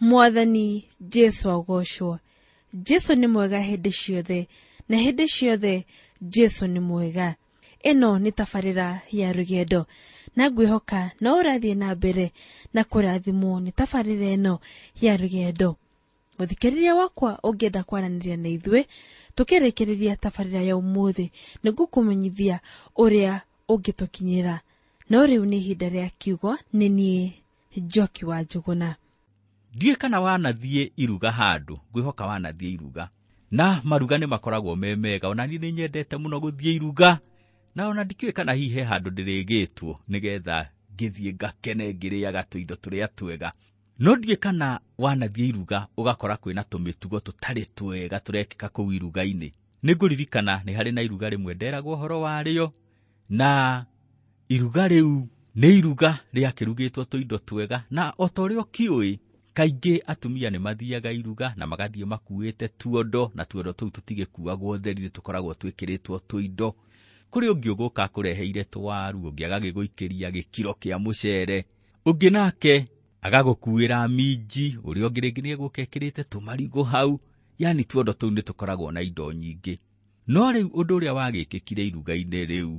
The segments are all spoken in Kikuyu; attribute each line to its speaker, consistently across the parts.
Speaker 1: Mwathani Jesu agocwo. Jesu nĩ mwega hĩndĩ ciothe, na hĩndĩ ciothe Jesu nĩ mwega. Ĩno nĩ tabarĩra ya rũgendo, na ngwĩhoka no ũrathiĩ na mbere na kũrathimwo nĩ tabarĩra ĩno ya rũgendo. Mũthikĩrĩria wakwa ũngĩenda kwaranĩria na ithuĩ, tũkĩrĩkĩrĩria tabarĩra ya ũmũthĩ, nĩguo kũmenyithia ũrĩa ũngĩtũkinyĩra. No rĩu nĩ ihinda rĩa kiugo, nĩ niĩ Njoki wa Njũgũna.
Speaker 2: Ndiĩ kana wanathiĩ iruga handũ, ngwĩhoka wanathiĩ iruga. Na maruga nĩ makoragwo mega, ona niĩ nĩ nyendete mũno gũthiĩ iruga. Na ona ndikĩũĩ kana hihi he handũ ndĩrĩgĩtwo nĩgetha ngĩthiĩ ngakene ngĩrĩaga tũindo tũrĩa twega. No ndiĩ kana wanathiĩ iruga ũgakora kwĩna tũmĩtugo tũtarĩ twega tũrekĩka kũu iruga-inĩ. Nĩngũririkana nĩ harĩ na iruga rĩmwe nderagwo ũhoro warĩo, na iruga rĩu nĩ iruga rĩakĩrugĩtwo tũindo twega, na o ta ũrĩa ũkĩũĩ kaingĩ atumia nĩ mathiaga iruga na magathiĩ makuĩte tuondo, na tuondo tũu tũtigĩkuagwo theri, tũkoragwo twĩkĩrĩtwo tũindo. Kũrĩ ũngĩ ũgũka kũreheire tũwaru, ũngĩ agagĩgũikĩria gĩkiro kĩa mũcere, ũngĩ nake agagũkuĩra minji, ũrĩa ũngĩ rĩngĩ nĩ egũka ekĩrĩte tũmarigũ hau. Yani tuondo tũu nĩ tũkoragwo na indo nyingĩ. No rĩu ũndũ ũrĩa wagĩkĩkire iruga-inĩ rĩu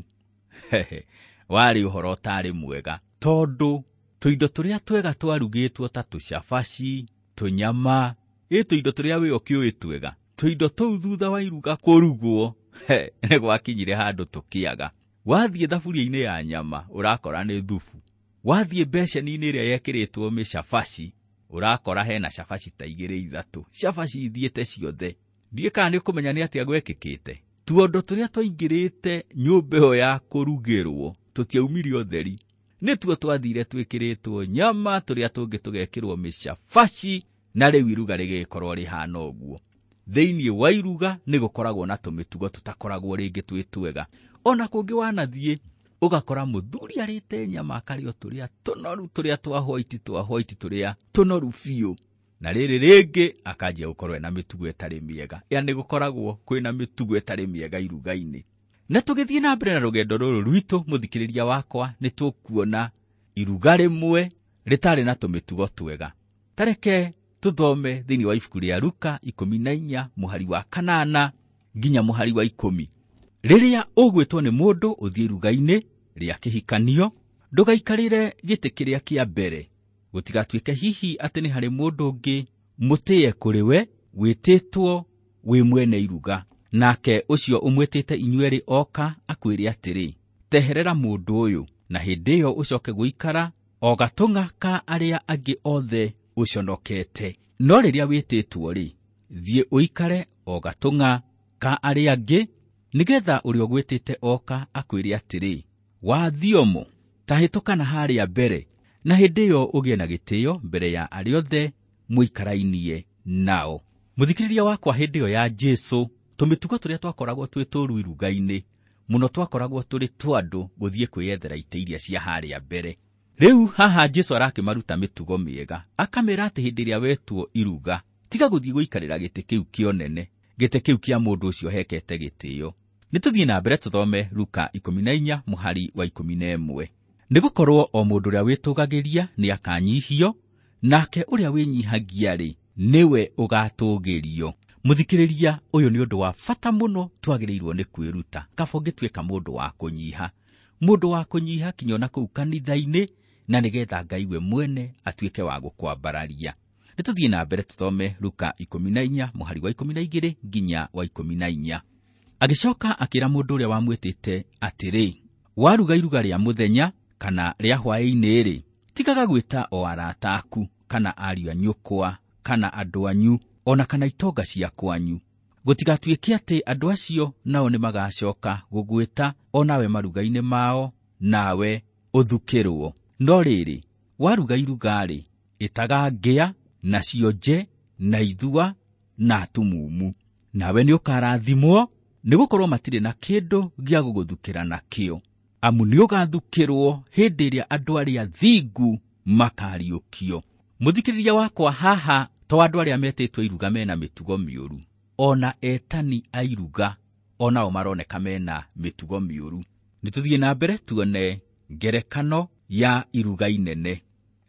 Speaker 2: warĩ ũhoro ũtarĩ mwega, tondũ tũindo tũrĩa twega twarugĩtwo ta tũcabaci, tũnyama, tũindo tũrĩa wĩ ũkĩũĩ twega, tũindo tũu thutha wa iruga kũrugwo nĩ gwakinyire handũ tũkĩaga. Wathiĩ thaburia-inĩ ya nyama ũrakora nĩ thubu, wathiĩ beceni-inĩ ĩrĩa yekĩrĩtwo mĩcabaci ũrakora hena cabaci ta 2-3, cabaci ithiĩte ciothe. Ndiĩ kana nĩ kũmenya nĩ atĩa gwekĩkĩte. Tuondo tũrĩa twaingĩrĩte nyũmba ĩyo ya kũrugĩrwo tũtiaumire ũtheri, nĩtuo twathire twĩkĩrĩtwo nyama, tũrĩa tũngĩ tũgekĩrwo mĩcabaci, na rĩu iruga rĩgĩkorwo rĩhana ũguo. Thĩinĩ wa iruga nĩ gũkoragwo na tũmĩtugo tũtakoragwo rĩngĩ twĩ twega. Ona kũngĩ wanathiĩ ũgakora mũthuri arĩte nyama akarĩo tũrĩa tũnoru, tũrĩa twa white tũrĩa tũnoru biũ, na rĩrĩ rĩngĩ akanjia gũkorwo na mĩtugo ĩtarĩ mĩega. Nĩ gũkoragwo kwĩna mĩtugo ĩtarĩ mĩega iruga-inĩ. Na tũgĩthiĩ na mbere na rũgendo rũrũ rwitũ, mũthikĩrĩria wakwa, nĩ tũkuona iruga rĩmwe rĩtarĩ na tũmĩtugo twega. Tareke tũthome thĩinĩ wa ibuku rĩa Luka 14 mũhari wa 8 nginya mũhari wa 10. Rĩrĩa ũgwĩtwo nĩ mũndũ ũthiĩ iruga-inĩ rĩa kĩhikanio, ndũgaikarĩre gĩtĩ kĩrĩa kĩa mbere. Gũtigatuĩke hihi atĩ nĩ harĩ mũndũ ũngĩ mũtĩye kũrĩ we wĩtĩtwo wĩ mwene iruga, nake ũcio ũmwĩtĩte inyuerĩ oka akwĩre atĩrĩ, teherera mũndũ ũyũ, na hĩndĩ ĩyo ũcoke gũikara o gatũng'a ka arĩa angĩ othe ũconokete. No rĩrĩa wĩtĩtwo-rĩ, thiĩ ũikare o gatũng'a ka arĩa angĩ, nĩgetha ũrĩa ũgwĩtĩte oka akwĩre atĩrĩ, wathiomo, ta hĩtũka na harĩa mbere, na hĩndĩ ĩyo ũgĩe na gĩtĩo mbere ya arĩa othe mũikarainie nao. Mũthikĩrĩria wakwa, hĩndĩ ĩyo ya Jesu, tũmĩtugo tũrĩa twakoragwo twĩ tũũru iruga-inĩ mũno twakoragwo tũrĩ twandũ gũthiĩ kwĩyethera itĩ iria cia harĩa mbere. Rĩu haha Jesu arakĩmaruta mĩtugo mĩega, akamera atĩ hĩndĩ ĩrĩa wetwo iruga, tiga gũthiĩ gũikarĩra gĩtĩ kĩu kĩonene, gĩtĩ kĩu kĩa mũndũ ũcio hekete gĩtĩo. Nĩtũthiĩ na mbere tũthome Luka 14 mũhari wa 11. Nĩgũkorwo o mũndũ ũrĩa wĩtũgagĩria nĩ akanyihio, nake ũrĩa wĩnyihagia-rĩ nĩwe ũgatũgĩrio. Mũthikĩrĩria, ũyũ nĩ ũndũ wa bata mũno twagĩrĩirwo nĩ kwĩruta. Kaba ũngĩtuĩka mũndũ wa kũnyiha, mũndũ wa kũnyiha kinya na kũu kanitha-inĩ, na nĩgetha Ngai we mwene atuĩke wa gũkwambararia. Nĩtũthiĩ na mbere tũthome Luka 14 mũhari wa 12 nginya wa 14. Agĩcoka akĩra mũndũ ũrĩa wamwĩtĩte atĩrĩ, waruga iruga rĩa mũthenya kana rĩa hwaĩ-inĩ-rĩ, tigaga gwĩta o arata aku kana ariũ a nyũkwa kana andũ anyu, ona kana itonga cia kwanyu. Gũtigatuĩke atĩ andũ acio nao nĩ magacoka gũgwĩta o nawe maruga-inĩ mao, nawe ũthukĩrwo. No rĩrĩ, waruga iruga-rĩ, ĩtaga ngĩa na cionje na ithua na atumumu, nawe nĩ ũkarathimwo, nĩgũkorwo matirĩ na kĩndũ gĩa gũgũthukĩra nakĩo, amu nĩ ũgathukĩrwo hĩndĩ ĩrĩa andũ arĩa thingu makariũkio. Mũthikĩrĩria wakwa, haha to andũ arĩa metĩtwo iruga mena mĩtugo mĩũru, ona etani a iruga onao maroneka mena mĩtugo mĩũru. Nĩtũthiĩ na mbere tuone ngerekano ya iruga inene.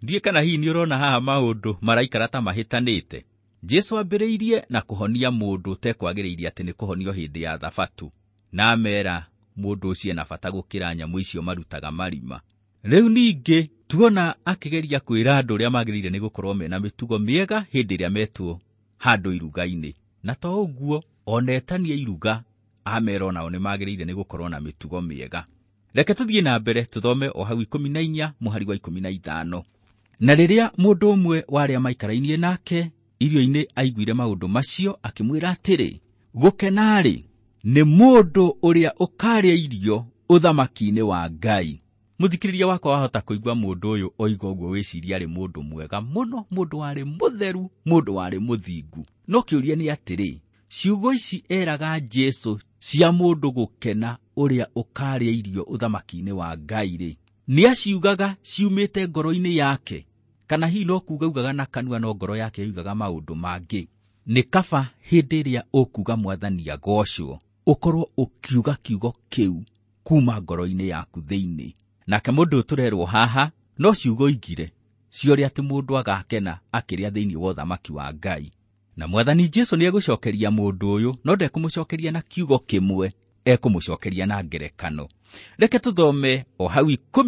Speaker 2: Ndiĩ kana hihi nĩ ũrona haha maũndũ maraikara ta mahĩtanĩte. Jesu ambĩrĩirie na kũhonia mũndũ ũtekwagĩrĩire atĩ nĩ kũhonio hĩndĩ ya Thabatũ, na amera mũndũ ũcio ena bata gũkĩra nyamũ icio marutaga marima. Rĩu ningĩ tuona akĩgeria kwĩra andũ ũrĩa magĩrĩire nĩ gũkorwo mena mĩtugo mĩega hĩndĩ ĩrĩa metwo handũ iruga-inĩ. Na to ũguo, onetania iruga amera onao nĩ magĩrĩire nĩ gũkorwo na mĩtugo mĩega. Reke tũthiĩ na mbere tũthome o hau 14 mũhari wa 15. Na rĩrĩa mũndũ ũmwe warĩa maikarainie nake irio-inĩ aiguire maũndũ macio, akĩmwĩra atĩrĩ, gũkenarĩ nĩ mũndũ ũrĩa ũkarĩa irio ũthamaki-inĩ wa Ngai. Mũthikĩrĩria wakwa wahota kũigua mũndũ ũyũ oiga ũguo wĩciria arĩ mũndũ mwega mũno, mũndũ warĩ mũtheru, mũndũ warĩ mũthingu. No kĩũria nĩ atĩrĩ, ciugo ici eraga Jesu cia mũndũ gũkena ũrĩa ũkarĩa irio ũthamaki-inĩ wa Ngai-rĩ, nĩ aciugaga ciumĩte ngoro-inĩ yake, kana hihi no kuugaga na kanua no ngoro yake yugaga maũndũ mangĩ? Nĩ kaba hĩndĩ ĩrĩa ũkuga Mwathani agocwo, ũkorwo ũkiuga kiugo kĩu kuma ngoro-inĩ yaku thĩinĩ. Nake mũndũ ũtũrerwo haha no ciugo igire ciore atĩ mũndũ agakena akĩrĩa thĩinĩ wa ũthamaki wa Ngai. Na Mwathani Jesu nĩ egũcokeria mũndũ ũyũ, no ndekũmũcokeria na kiugo kĩmwe, ekũmũcokeria na ngerekano. Reke tũthome o hau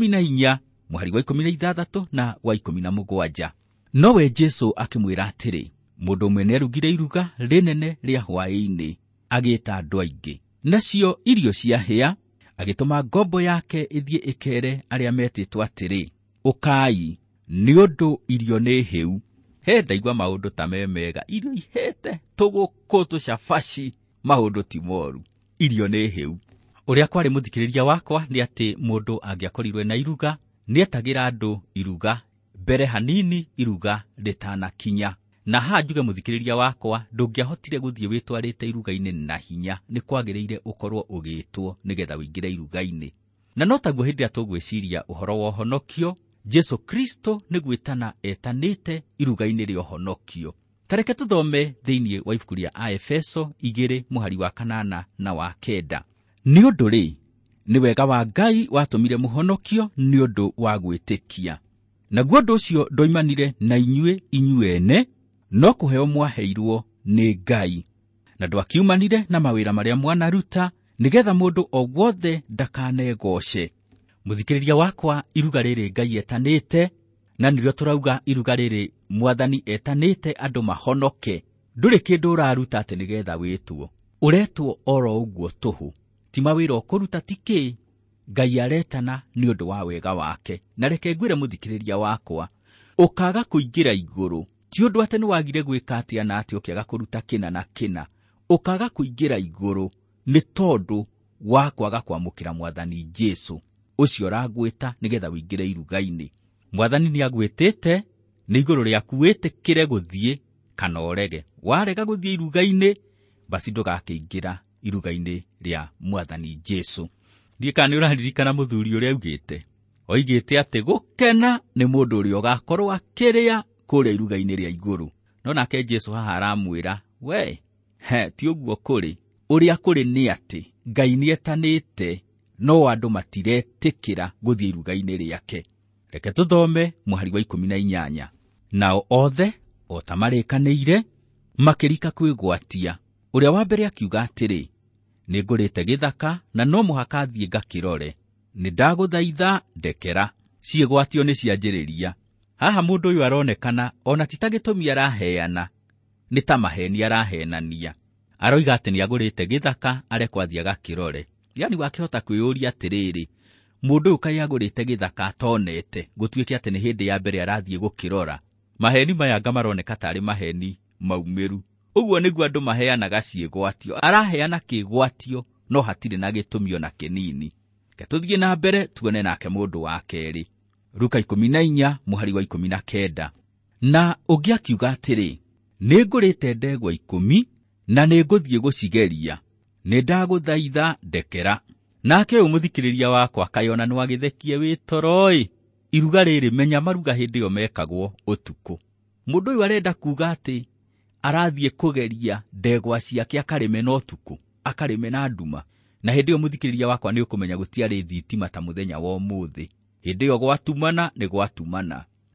Speaker 2: 14 mũhari wa 16 na wa 17. Nowe Jesu akĩmwĩra atĩrĩ, mũndũ ũmwe nĩarugire iruga rĩnene rĩa hwaĩ-inĩ, agĩĩta andũ aingĩ. Nacio irio ciahĩa, agĩtũma ngombo yake ĩthiĩ ĩkere arĩa metĩtwo atĩrĩ, ũkai, nĩ ũndũ irio nĩ hĩu. He ndaigua maũndũ ta mega, irio ihĩte, tũgũkũ tũcabaci, maũndũ ti moru, irio nĩ hĩu. Ũrĩa kwarĩ mũthikĩrĩria wakwa nĩ atĩ mũndũ angĩakorirwe na iruga, nĩetagĩra andũ iruga mbere hanini iruga rĩtanakinya. Na haha njuge mũthikĩrĩria wakwa, ndũngĩahotire gũthiĩ wĩtwarĩte iruga-inĩ na hinya, nĩ kwagĩrĩire ũkorwo ũgĩtwo nĩgetha ũingĩre iruga-inĩ. Na no taguo hĩndĩ ĩrĩa tũgwĩciria ũhoro wa ũhonokio, Jesu Kristo nĩ gwĩtana etanĩte iruga-inĩ rĩa ũhonokio. Tareke tũthome thĩinĩ wa ibuku rĩa Aefeso 2 mũhari wa 8 na wa 9. Nĩ ũndũ rĩ, nĩ wega wa Ngai watũmire mũhonokio nĩ ũndũ wa gwĩtĩkia. Naguo ũndũ ũcio ndoimanire na inyuĩ ene, no kũheo mwaheirwo nĩ Ngai. Na ndwakiumanire na mawĩra marĩa mwanaruta, nĩgetha mũndũ o wothe ndakanegoce. Mũthikĩrĩria wakwa, iruga rĩrĩ Ngai etanĩte, na nĩrĩo tũrauga iruga rĩrĩ Mwathani etanĩte andũ mahonoke. Ndũrĩ kĩndũ ũraruta atĩ nĩgetha wĩtwo, ũretwo oro ũguo tũhũ. Ti mawĩra ũkũruta tikĩ, Ngai aretana nĩ ũndũ wa wega wake. Na reke ngwĩre mũthikĩrĩria wakwa, ũkaga kũingĩra igũrũ, ti ũndũ atĩ nĩ wagire gwĩka atĩa na atĩ ũkĩaga kũruta kĩna na kĩna. Ũkaga kũingĩra igũrũ nĩ tondũ wa kwaga kwamũkĩra Mwathani Jesu. Ũcio ũragwĩta nĩgetha ũingĩre iruga-inĩ. Mwathani nĩ agwĩtĩte, nĩ igũrũ rĩaku wĩtĩkĩre gũthiĩ kana ũrege. Warega gũthiĩ iruga-inĩ, basi ndũgakĩingĩra iruga-inĩ rĩa Mwathani Jesu. Ndiĩ kana nĩ ũraririkana mũthuri ũrĩa augĩte, oigĩte atĩ gũkena nĩ mũndũ ũrĩa ũgakorwo akĩrĩa kũrĩa iruga-inĩ rĩa igũrũ. No nake Jesu haha aramwĩra, we, ti ũguo kũrĩ. Ũrĩa kũrĩ nĩ atĩ Ngai nĩetanĩte, no andũ matiretĩkĩra gũthiĩ iruga-inĩ rĩake. Reke tũthome mũhari wa 18. Nao othe, o ta marĩkanĩire, makĩrika kwĩgwatia. Ũrĩa wa mbere akiuga atĩrĩ, nĩngũrĩte gĩthaka na no mũhaka thiĩ ngakĩrore. Nĩ ndagũthaitha ndekera. Ciĩgwatio nĩ cianjĩrĩria. Haha mũndũ ũyũ aronekana ona ti ta gĩtũmi araheana, nĩ ta maheni arahenania. Aroiga atĩ nĩ agũrĩte gĩthaka arekwo athiĩ agakĩrore. Yani wakĩhota kwĩyũria atĩrĩrĩ, mũndũ ũyũ kaĩ agũrĩte gĩthaka atonete, gũtuĩke atĩ nĩ hĩndĩ ya mbere arathiĩ gũkĩrora. Maheni maya anga maroneka tarĩ maheni maumĩru. Ũguo nĩguo andũ maheanaga ciĩgwatio. Araheana kĩĩgwatio, no hatirĩ na gĩtũmi ona kĩnini. Ke tũthiĩ na mbere tuone nake mũndũ wa kerĩ. Luka 14 mũhari wa 19. Na ũngĩ akiuga atĩrĩ, nĩngũrĩte ndegwa 10 na nĩngũthiĩ gũcigeria. Nĩ ndagũthaitha ndekera. Nake ũyũ mũthikĩrĩria wakwa kayona nĩ wagĩthekie wĩtoroi. Iruga rĩrĩ menya maruga hĩndĩ ĩyo mekagwo ũtukũ. Mũndũ ũyũ arenda kuuga atĩ arathiĩ kũgeria ndegwa ciake akarĩme na ũtukũ, akarĩme na nduma. Na hĩndĩ ĩyo mũthikĩrĩria wakwa nĩ ũkũmenya gũtiarĩ thitima ta mũthenya wa ũmũthĩ. Hĩndĩ ĩyo gwatumana nĩ gwatumana.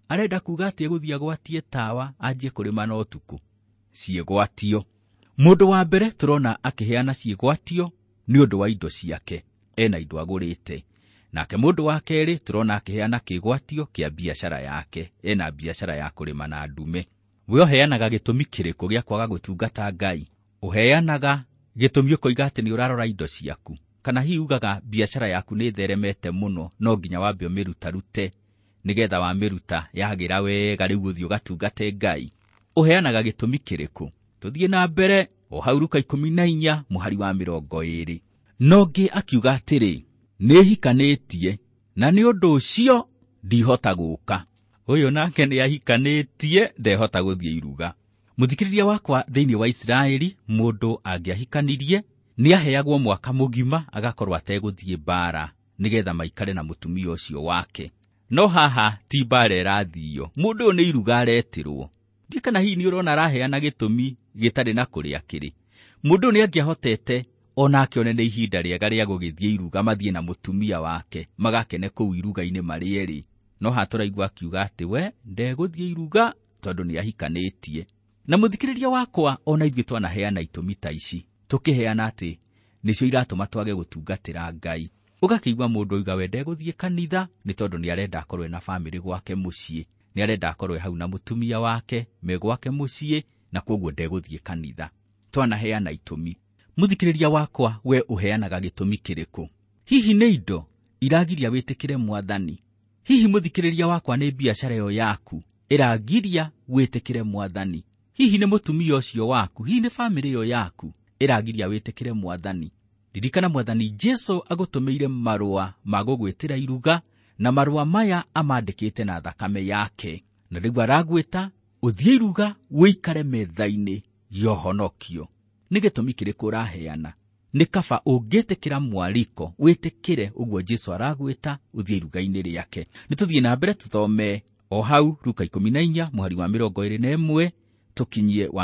Speaker 2: arenda kuga atĩ egũthiĩ agwatie tawa anjie kũrĩma na ũtukũ. Ciĩgwatio. Mũndũ wa mbere tũrona akĩheana ciĩgwatio nĩ ũndũ wa indo ciake, ena indo agũrĩte. Nake mũndũ wa kerĩ tũrona akĩheana kĩĩgwatio kĩa biacara yake, ena biacara ya kũrĩma na ndume. We ũheanaga gĩtũmi kĩrĩkũ gĩa kwaga gũtungata Ngai? Ũheanaga gĩtũmi ũkoiga atĩ nĩ ũrarora indo ciaku, kana hihi ugaga biacara yaku nĩ theremete mũno, no nginya wambe ũmĩrutarute, nĩgetha wamĩruta yagĩra wega rĩu ũthiĩ ũgatungate Ngai? Ũheanaga gĩtũmi kĩrĩkũ? Tũthiĩ na mbere o hau Luka 14 mũhari wa 20. Nongĩ akiuga atĩrĩ, nĩhikanĩtie na nĩ ũndũ ũcio ndihota gũka. Ũyũ nake nĩ ahikanĩtie, ndehota gũthiĩ iruga. Mũthikĩrĩria wakwa, thĩinĩ wa Isiraeli mũndũ angĩahikanirie nĩ aheagwo mwaka mũgima agakorwo ategũthiĩ mbara, nĩgetha maikare na mũtumia ũcio wake. No haha ti mbara ĩrathiio, mũndũ ũyũ nĩ iruga aretirwo. Ndiĩ kana hihi nĩ ũrona araheana gĩtũmi gĩtarĩ na kũrĩa kĩrĩ. Mũndũ ũyũ nĩ angĩahotete ona akĩone nĩ ihinda rĩega rĩa gũgĩthiĩ iruga, mathiĩ na mũtumia wake magakene kũu iruga-inĩ marĩ erĩ. No hatũraigua akiuga atĩ we ndegũthiĩ iruga tondũ nĩ ahikanĩtie. Na mũthikĩrĩria wakwa, ona ithuĩ twanaheana itũmi ta ici, tũkĩheana atĩ nĩcio iratũma twage gũtungatĩra Ngai. Ũgakĩigua mũndũ oiga we ndegũthiĩ kanitha nĩ tondũ nĩ arenda akorwo na bamĩrĩ gwake mũciĩ, nĩ arenda akorwo hau na mũtumia wake me gwake mũciĩ, na kwoguo ndegũthiĩ kanitha. Twanaheana itũmi. Mũthikĩrĩria wakwa, we ũheanaga gĩtũmi kĩrĩkũ? Hihi nĩ indo iragiria wĩtĩkĩre Mwathani? Hihi mũthikĩrĩria wakwa, nĩ biacara ĩyo yaku ĩragiria wĩtĩkĩre Mwathani? Hihi nĩ mũtumia ũcio waku, hihi nĩ bamĩrĩ ĩyo yaku ĩragiria wĩtĩkĩre Mwathani? Ririkana Mwathani Jesũ agũtũmĩire marũa ma gũgwĩtĩra iruga, na marũa maya amandĩkĩte na thakame yake. Na rĩu aragwĩta ũthiĩ iruga, wĩikare metha-inĩ ya ũhonokio. Nĩ gĩtũmi kĩrĩkũ ũraheana? Nĩ kaba ũngĩtĩkĩra mwariko wĩtĩkĩre ũguo Jesũ aragwĩta ũthiĩ iruga-inĩ rĩake. Nĩtũthiĩ na mbere tũthome o hau Luka 14 mũhari wa 21 tũkinyie wa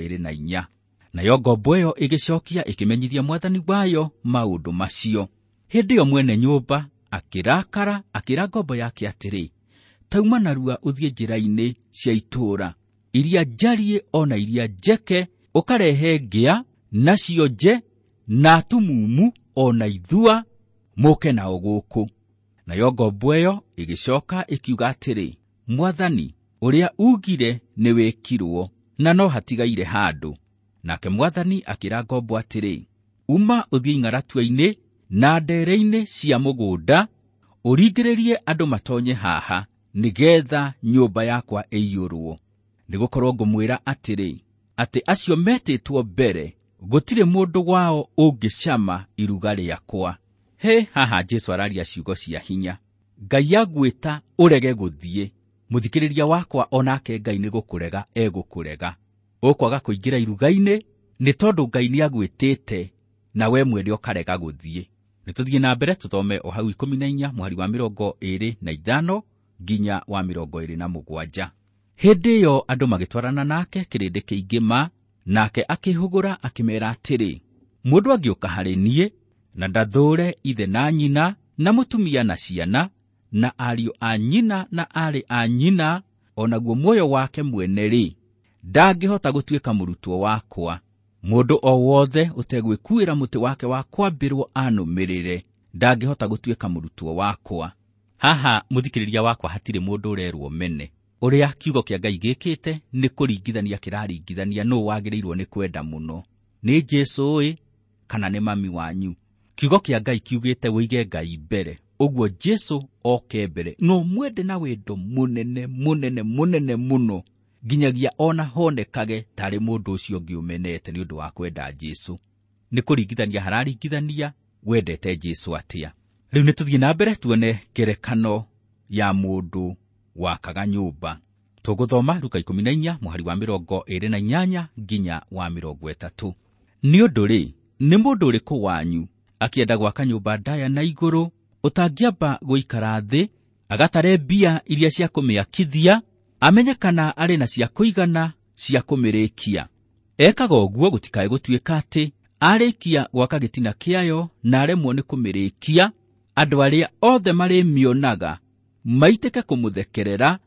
Speaker 2: 24. Nayo ngombo ĩyo ĩgĩcokia ĩkĩmenyithia mwathani wayo maũndũ macio. Hĩndĩ ĩyo mwene nyũmba akĩrakara, akĩra ngombo yake atĩrĩ, tauma narua ũthiĩ njĩra-inĩ cia itũũra iria njariĩ ona iria njeke, ũkarehe ngĩa nacio nje na tumumu ona ithua, mũke nao gũkũ. Nayo ngombo ĩyo ĩgĩcoka ĩkiuga atĩrĩ, Mwathani, ũrĩa ugire nĩ wĩkirwo, na no hatigaire handũ. Nake Mwathani akĩra ngombo atĩrĩ, uma ũthiĩ ing'aratua-inĩ na ndere-inĩ cia mũgũnda, ũringĩrĩrie andũ matonye haha, nĩgetha nyũmba yakwa ĩiyũrwo. Nĩgũkorwo ngũmwĩra atĩrĩ, atĩ acio metĩtwo mbere, gũtirĩ mũndũ wao ũngĩcama iruga rĩakwa. Haha Jesũ araria ciugo cia hinya. Ngai agwĩta ũrege gũthiĩ. Mũthikĩrĩria wakwa, onake Ngai nĩ gũkũrega egũkũrega. Ũkwaga kũingĩra iruga-inĩ nĩ tondũ Ngai nĩ agwĩtĩte, na we mwene ũkarega gũthiĩ. Nĩtũthiĩ na mbere tũthome o hau 14 mũhari wa 25 nginya wa 27. Hĩndĩ ĩyo andũ magĩtwarana nake kĩrĩndĩ kĩingĩ nake akĩhũgũra akĩmeera atĩrĩ, mũndũ angĩũka harĩ niĩ na ndathũũre ithe na nyina na mũtumia na ciana na ariũ a nyina na aarĩ a nyina, onaguo muoyo wake mwene-rĩ, ndangĩhota gũtuĩka mũrutwo wakwa. Mũndũ o wothe ũtegwĩkuĩra mũtĩ wake wa kwambĩrwo anũmĩrĩre, ndangĩhota gũtuĩka mũrutwo wakwa. Haha mũthikĩrĩria wakwa, hatirĩ mũndũ ũrerwo mene. Ũrĩa kiugo kĩa Ngai gĩkĩte nĩ kũringithania kĩraringithania nũũ wagĩrĩirwo nĩ kwenda mũno, nĩ Jesũ kana nĩ mami wanyu. Kiugo kĩa Ngai kiugĩte wĩige Ngai mbere, ũguo Jesũ oke mbere, no mwende na wendo mũnene mũnene mũnene mũno, nginyagia ona honekage tarĩ mũndũ ũcio ũngĩ ũmenete nĩ ũndũ wa kwenda Jesũ. Nĩ kũringithania hararingithania wendete Jesũ atĩa. Rĩu nĩtũthiĩ na mbere tuone ngerekano ya mũndũ wakaga nyũmba. Tũgũthoma Luka 14 mũhari wa 28 nginya wa 30. Nĩ ũndũ-rĩ, nĩ mũndũ ũrĩkũ wanyu akĩenda gwaka nyũmba ndaya na igũrũ, ũtangĩamba gũikara thĩ agatare mbia iria cia kũmĩakithia, amenye kana arĩ na cia kũigana cia kũmĩrĩkia? Ekaga ũguo gũtikae gũtuĩka atĩ arĩkia gwaka gĩtina kĩayo na aremwo nĩ kũmĩrĩkia, andũ arĩa othe marĩmĩonaga maitĩke kũmũthekerera,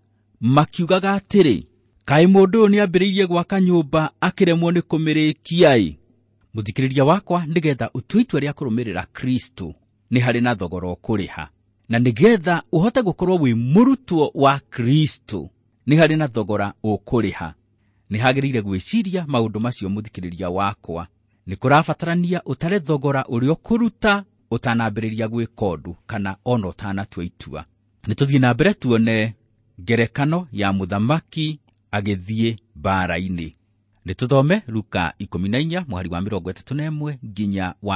Speaker 2: makiugaga atĩrĩ, kaĩ mũndũ ũyũ nĩambĩrĩirie gwaka nyũmba akĩremwo nĩ kũmĩrĩkia-ĩ. Mũthikĩrĩria wakwa, nĩgetha ũtue itua rĩa kũrũmĩrĩra Kristo nĩ harĩ na thogora ũkũrĩha, na nĩgetha ũhote gũkorwo wĩ mũrutwo wa Kristo nĩ harĩ na thogora ũkũrĩha. Nĩ hagĩrĩire gwĩciria maũndũ macio mũthikĩrĩria wakwa. Nĩ kũrabatarania ũtare thogora ũrĩa ũkũruta ũtanambĩrĩria gwĩka ũndũ kana ona ũtanatua itua. Nĩ tũthiĩ na mbere tuone ngerekano ya mũthamaki agĩthiĩ mbara-inĩ. Nĩ tũthome Luka 14 mũhari wa 31 nginya wa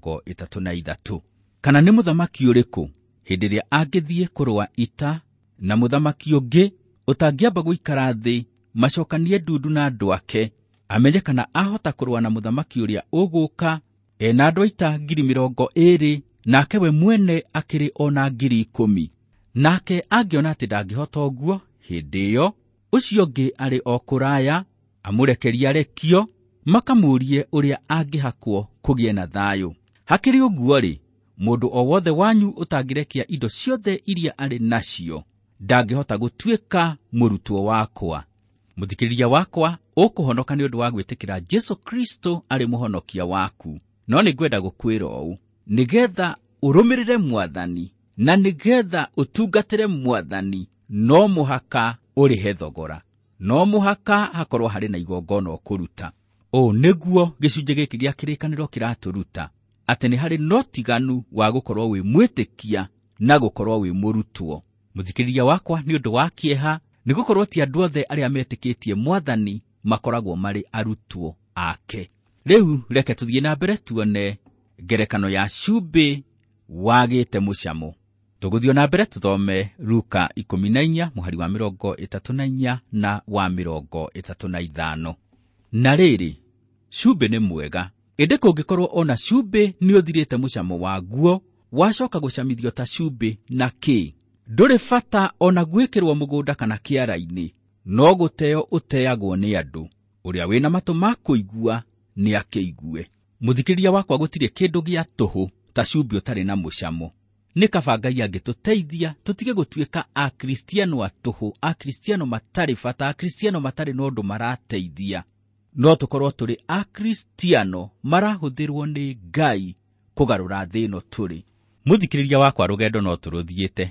Speaker 2: 33. Kana nĩ mũthamaki ũrĩkũ hĩndĩ ĩrĩa angĩthiĩ kũrũa ita na mũthamaki ũngĩ ũtangĩamba gũikara thĩ macokanie ndundu na andũ ake, amenye kana ahota kũrũa na mũthamaki ũrĩa ũgũka ena andũ aita 20,000 nake we mwene akĩrĩ ona 10,000. Nake angĩona atĩ ndangĩhota ũguo, hĩndĩ ĩyo ũcio ũngĩ arĩ o kũraya amũrekeria rekio, makamũrie ũrĩa angĩhakwo kũgĩe na thayũ. Hakĩrĩ ũguo-rĩ, mũndũ o wothe wanyu ũtangĩrekia indo ciothe iria arĩ nacio ndangĩhota gũtuĩka mũrutwo wakwa. Mũthikĩrĩria wakwa, ũkũhonoka nĩ ũndũ wa gwĩtĩkĩra Jesu Kristo arĩ mũhonokia waku. No nĩngwenda gũkwĩra ũũ, nĩgetha ũrũmĩrĩre Mwathani na nĩgetha ũtungatĩre Mwathani, no mũhaka ũrĩhe thogora. No mũhaka hakorwo harĩ na igongona ũkũruta. Ũũ nĩguo gĩcunjĩ gĩkĩ gĩa kĩrĩkanĩro kĩratũruta, atĩ nĩ harĩ na ũtiganu wa gũkorwo wĩ mwĩtĩkia na gũkorwo wĩ mũrutwo. Mũthikĩrĩria wakwa, nĩ ũndũ wa kĩeha, nĩ gũkorwo ti andũ othe arĩa metĩkĩtie Mwathani makoragwo marĩ arutwo ake. Rĩu reke tũthiĩ na mbere tuone ngerekano ya cumbĩ wagĩte mũcamo. Tũgũthiĩ na mbere tũthome Luka 14 mũhari wa 34 na wa 35. Na rĩrĩ, cumbĩ nĩ mwega, ĩndĩ kũngĩkorwo ona cumbĩ nĩ ũthirĩte mũcamo waguo, wacoka gũcamithio ta cumbĩ na kĩ? Ndũrĩ bata ona gwĩkĩrwo mũgũnda kana kĩara-inĩ, no gũteo ũteagwo nĩ andũ. Ũrĩa wĩna matũ ma kũigua nĩ akĩigue. Mũthikĩrĩria wakwa, gũtirĩ kĩndũ gĩa tũhũ ta cumbĩ ũtarĩ na mũcamo. Nĩ kaba Ngai angĩtũteithia tũtige gũtuĩka akristiano atũhũ, akristiano matarĩ bata, akristiano matarĩ na ũndũ marateithia. No tũkorwo tũrĩ akristiano marahũthĩrwo nĩ Ngai kũgarũra thĩ ĩno tũrĩ. Mũthikĩrĩria wakwa, rũgendo no tũrũthiĩte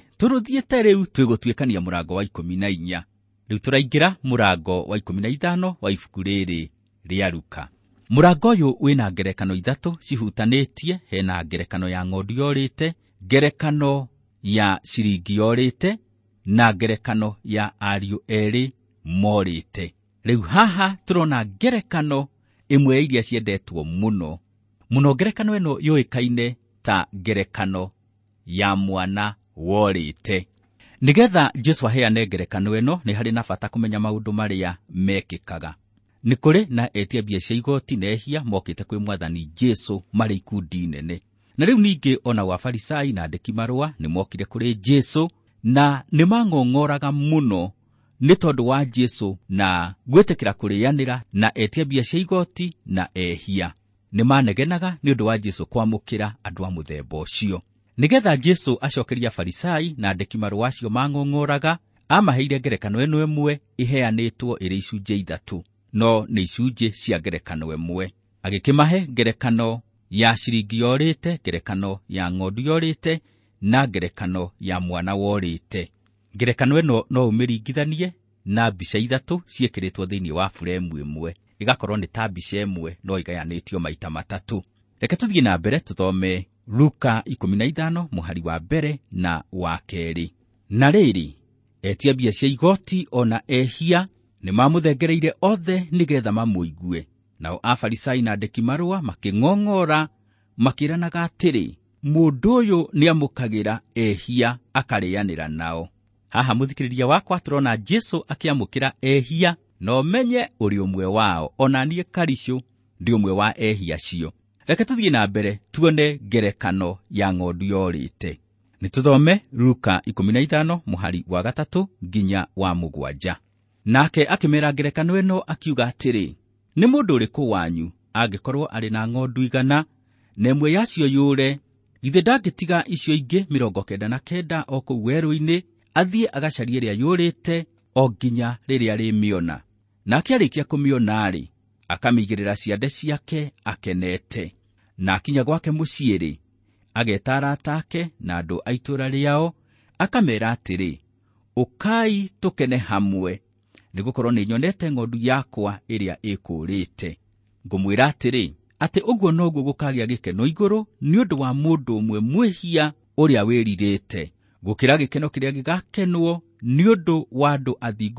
Speaker 2: rĩu twĩgũtuĩkania mũrango wa 14. Rĩu tũraingĩra mũrango wa 15 wa ibuku rĩrĩ rĩa Luka. Mũrango ũyũ wĩna ngerekano 3 cihutanĩtie. Hena ngerekano ya ng'ondu yorĩte, ngerekano ya ciringi yorĩte na ngerekano ya ariũ erĩ morĩte. Rĩu haha tũrona ngerekano ĩmwe iria ciendetwo mũno. Ngerekano ĩno yũĩkaine ta ngerekano ya mwana worĩte. Nĩgetha Jesu aheane ngerekano ĩno, nĩ harĩ na bata kũmenya maũndũ marĩa mekĩkaga. Nĩ kũrĩ na etia mbia cia igoti na ehia mokĩte kwĩ Mwathani Jesu marĩ ikundi nene. Na rĩu ningĩ ona Wafarisai na andĩki marũa nĩ mokire kũrĩ Jesu na nĩ mang'ong'oraga mũno nĩ tondũ wa Jesu na gwĩtĩkĩra kũrĩanĩra na etia mbia cia igoti na ehia. Nĩ manegenaga nĩ ũndũ wa Jesu kwamũkĩra andũ a mũthemba ũcio. Nĩgetha Jesu acokeria Farisai na andĩki marũa acio mang'ong'oraga, amaheire ngerekano ĩno ĩmwe iheanĩtwo ĩrĩ icunjĩ 3, no nĩ icunjĩ cia ngerekano ĩmwe. Agĩkĩmahe ngerekano ya ciringi yorĩte, ngerekano ya ng'ondu yorĩte na ngerekano ya mwana worĩte. Ngerekano ĩno no ũmĩringithanie na mbica 3 ciĩkĩrĩtwo thĩinĩ wa buremu ĩmwe, igakorwo nĩ ta mbica ĩmwe no igayanĩtio maita 3. Reke tũthiĩ na mbere tũthome Luka 15 mũhari wa 1 na wa 2. Na rĩrĩ, etia mbia cia igoti ona ehia nĩ mamũthengereire othe nĩgetha mamũigue. Nao Afarisai na andĩki marũa makĩng'ong'ora makĩranaga atĩrĩ, mũndũ ũyũ nĩ amũkagĩra ehia akarĩanĩra nao. Haha mũthikĩrĩria wakwa, tũrona Jesu akĩamũkĩra ehia, no menye ũrĩ ũmwe wao, ona niĩ Karicũ ndĩ ũmwe wa ehia cio. Reke tũthiĩ na mbere tuone ngerekano ya ng'ondu yorĩte. Nĩ tũthome Luka 15 mũhari wa 3 nginya wa 7. Nake akĩmera ngerekano ĩno akiuga atĩrĩ, nĩ mũndũ ũrĩkũ wanyu angĩkorwo arĩ na ng'ondu 100 na ĩmwe yacio yũre, githĩ ndangĩtiga icio ingĩ 99 o kũu werũ-inĩ, athiĩ agacarie ĩrĩa yũrĩte o nginya rĩrĩa rĩmĩona. Nake arĩkia kũmĩona-rĩ, akamĩigĩrĩra ciande ciake akenete. Na akinya gwake mũciĩ-rĩ, ageta arata ake na andũ a itũũra rĩao, akamera atĩrĩ, ũkai tũkene hamwe, nĩgũkorwo nĩnyonete ng'ondu yakwa ĩrĩa ĩkũũrĩte. Ngũmwĩra atĩrĩ, atĩ ũguo noguo gũkagĩa gĩkeno igũrũ nĩ ũndũ wa mũndũ ũmwe mwĩhia ũrĩa wĩrirĩte, gũkĩra gĩkeno kĩrĩa gĩgakenwo nĩ ũndũ wa andũ athingu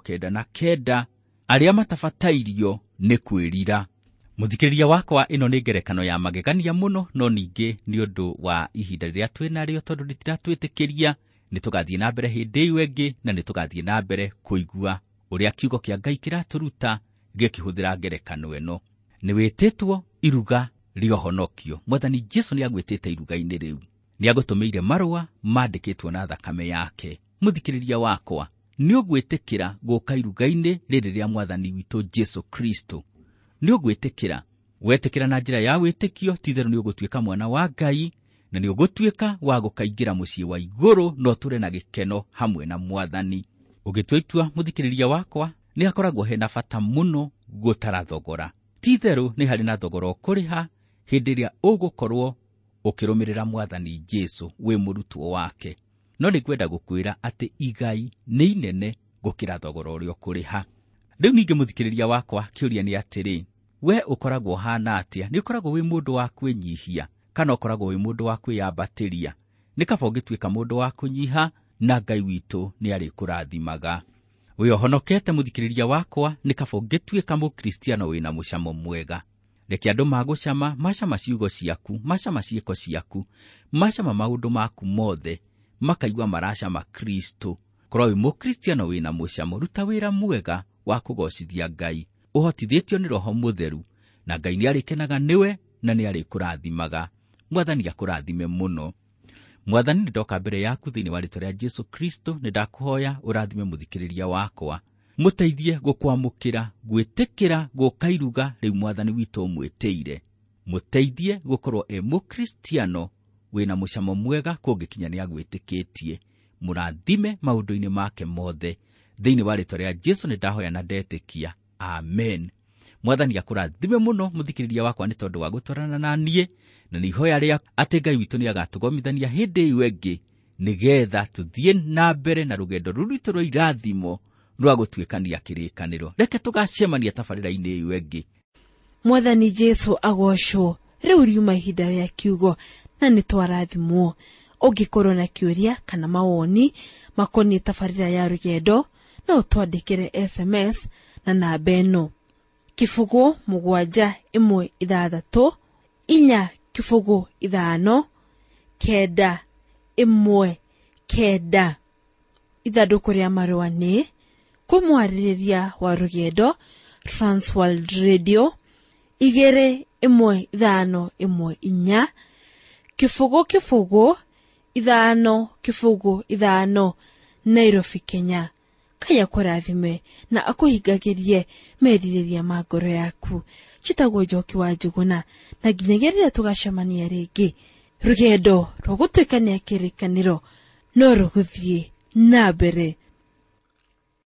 Speaker 2: 99 arĩa matabatairio nĩ kwĩrira. Mũthikĩrĩria wakwa, ĩno nĩ ngerekano ya magegania mũno, no ningĩ nĩ ũndũ wa ihinda rĩrĩa twĩnarĩo, tondũ rĩtiratwĩtĩkĩria. Nĩtũgathiĩ na mbere hĩndĩ ĩyo ĩngĩ, na nĩtũgathiĩ na mbere kũigua ũrĩa kiugo kĩa Ngai kĩratũruta gĩkĩhũthĩra ngerekano ĩno. Nĩwĩtĩtwo iruga rĩa ũhonokio. Mwathani Jesũ nĩagwĩtĩte iruga-inĩ rĩu. Nĩagũtũmĩire marũa mandĩkĩtwo na thakame yake. Mũthikĩrĩria wakwa, nĩũgwĩtĩkĩra gũka iruga-inĩ rĩrĩ rĩa Mwathani witũ Jesũ Kristo? Nĩũgwĩtĩkĩra? Wetĩkĩra na njĩra ya wĩtĩkio, ti-itherũ nĩũgũtuĩka mwana wa Ngai, na nĩũgũtuĩka wa gũkaingĩra mũciĩ wa igũrũ, no tũre na gĩkeno hamwe na Mwathani. Ũgĩtua itua, mũthikĩrĩria wakwa, nĩ hakoragwo hena bata mũno gũtara thogora. Ti-itherũ nĩ harĩ na thogora ũkũrĩha hĩndĩ ĩrĩa ũgũkorwo ũkĩrũmĩrĩra Mwathani Jesũ wĩ mũrutwo wake. No nĩkwenda gũkwĩra atĩ igai nĩ inene gũkĩra thogora ũrĩa ũkũrĩha. Rĩu ningĩ mũthikĩrĩria wakwa, kĩũria nĩ atĩrĩ, we ũkoragwo hana atĩa? Nĩ ũkoragwo wĩ mũndũ wa kwĩnyihia, kana ũkoragwo wĩ mũndũ wa kwĩyambatĩria? Nĩ kaba ũngĩtuĩka mũndũ wa kũnyiha, na Ngai witũ nĩ arĩkũrathimaga. Wĩ ũhonokete mũthikĩrĩria wakwa, nĩ kaba ũngĩtuĩka mũkristiano wĩna mũcamo mwega. Reke andũ magũcama, macama ciugo ciaku, macama ciĩko ciaku, macama maũndũ maku mothe, makaigua maracama Kristo. Korwo wĩ mũkristiano wĩna mũcamo, ruta wĩra mwega wa kũgocithia Ngai, ũhotithĩtio nĩ Roho Mũtheru, na Ngai nĩ arĩkenaga nĩwe na nĩ arĩkũrathimaga. Mwathani akũrathime mũno. Mwathani, nĩndoka mbere yaku thĩinĩ wa rĩĩtwa rĩa Jesũ Kristo, nĩndakũhoya ũrathime mũthikĩrĩria wakwa. Mũteithie gũkwamũkĩra, gwĩtĩkĩra gũka iruga rĩu Mwathani witũ mwĩtĩire. Mũteithie gũkorwo mũkristiano wĩna mũcamo mwega kũngĩkinya nĩ agwĩtĩkĩtie. Mũrathime maũndũ-inĩ make mothe. Thĩinĩ wa rĩĩtwa rĩa Jesũ nĩndahoya na ndetĩkia. Amen. Mwathani akũrathime mũno mũthikĩrĩria wakwa, nĩ tondũ wa gũtwarana na niĩ, na nĩ ihoya rĩa atĩ Ngai witũ nĩ agatũgomithania hĩndĩ ĩyo ĩngĩ, nĩgetha tũthiĩ na mbere na rũgendo rũu rwitũ rwa irathimo rwa gũtuĩkania kĩrĩkanĩro. Reke tũgacemania tabarĩra-inĩ ĩyo ĩngĩ.
Speaker 1: Mwathani Jesũ agocwo. Rĩu riuma ihinda rĩa kiugo, na nĩ twarathimwo. Ũngĩkorwo na kĩũria kana mawoni makoniĩ tabarĩra ya rũgendo, no ũtwandĩkĩre SMS na namba ĩno: 716 405 919. Ithandũkũ rĩa marũa nĩ Mũmwarĩrĩria wa rũgendo, Transworld Radio 21514, 505 Nairobi, Kenya. Ngai akũrathime na akũhingagĩrie merirĩria ma ngoro yaku. Njĩtagwo Njoki wa Njuguna, na nginyagia rĩrĩa tũgacemania rĩngĩ, rũgendo rwa gũtuĩkania kĩrĩkanĩro no rũgũthiĩ na mbere.